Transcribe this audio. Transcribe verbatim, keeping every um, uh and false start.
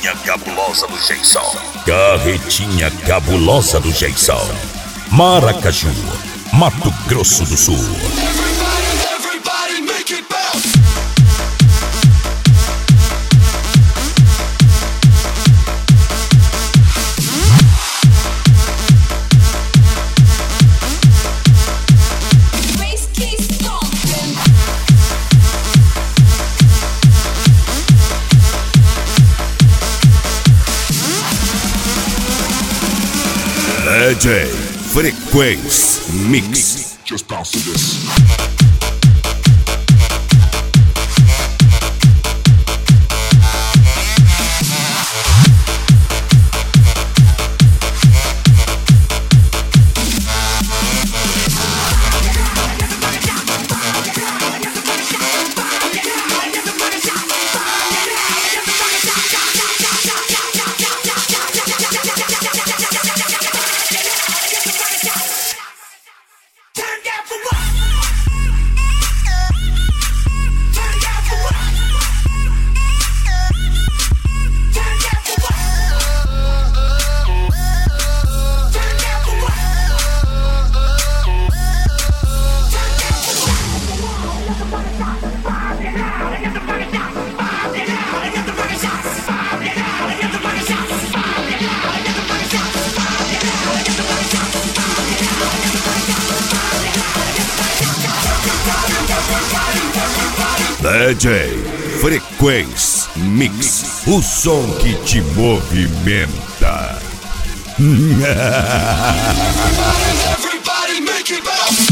Carretinha cabulosa do Jason. Carretinha cabulosa do Jason. Maracaju, Mato Grosso do Sul. D J Frequência Mix. Just bounce to this. D J Frequência Mix, o som que te movimenta. Everybody make it bounce.